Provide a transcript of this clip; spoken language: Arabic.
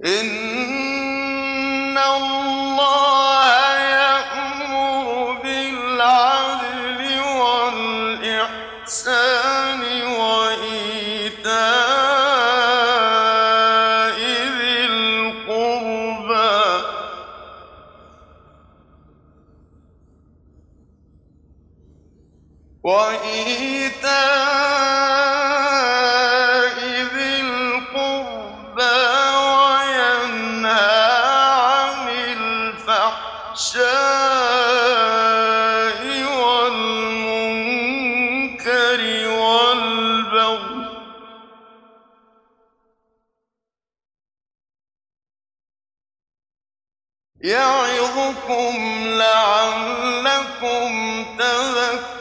إِنَّ اللَّهَ يَأْمُرُ بِالْعَدْلِ وَالْإِحْسَانِ وَإِيتَاءِ ذِي الْقُرْبَىٰ وَيَنْهَىٰ عَنِ الْفَحْشَاءِ وَالْمُنكَرِ وَالْبَغْيِ ۚ يَعِظُكُمْ لَعَلَّكُمْ تَذَكَّرُونَ